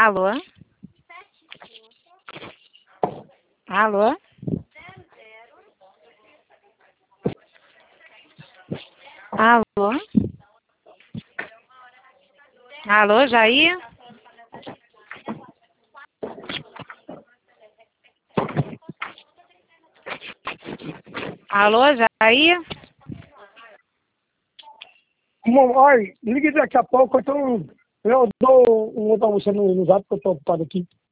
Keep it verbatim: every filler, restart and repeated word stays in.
Alô? Alô? Alô? Alô, Jair? Alô, Jair? Olha, ligue daqui a pouco, então eu dou um outro a você no, no zap que eu tô ocupado aqui.